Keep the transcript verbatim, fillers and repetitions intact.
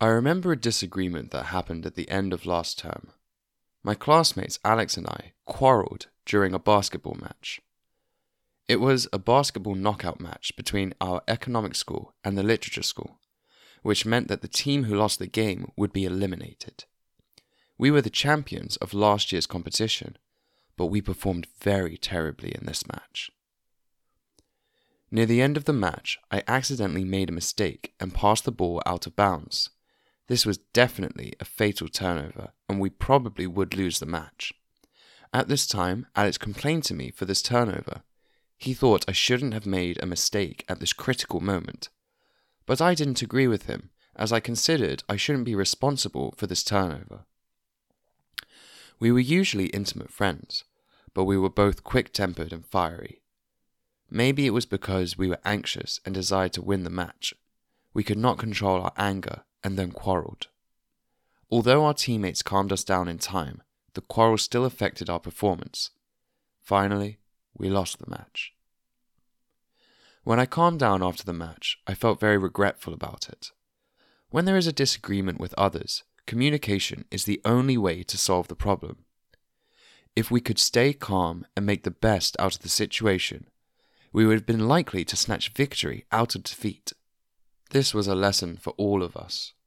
I remember a disagreement that happened at the end of last term. My classmates Alex and I quarrelled during a basketball match. It was a basketball knockout match between our economics school and the literature school, which meant that the team who lost the game would be eliminated. We were the champions of last year's competition, but we performed very terribly in this match. Near the end of the match, I accidentally made a mistake and passed the ball out of bounds. This was definitely a fatal turnover, and we probably would lose the match. At this time, Alex complained to me for this turnover. He thought I shouldn't have made a mistake at this critical moment. But I didn't agree with him, as I considered I shouldn't be responsible for this turnover. We were usually intimate friends, but we were both quick-tempered and fiery. Maybe it was because we were anxious and desired to win the match. We could not control our anger and then quarrelled. Although our teammates calmed us down in time, the quarrel still affected our performance. Finally, we lost the match. When I calmed down after the match, I felt very regretful about it. When there is a disagreement with others, communication is the only way to solve the problem. If we could stay calm and make the best out of the situation, we would have been likely to snatch victory out of defeat. This was a lesson for all of us.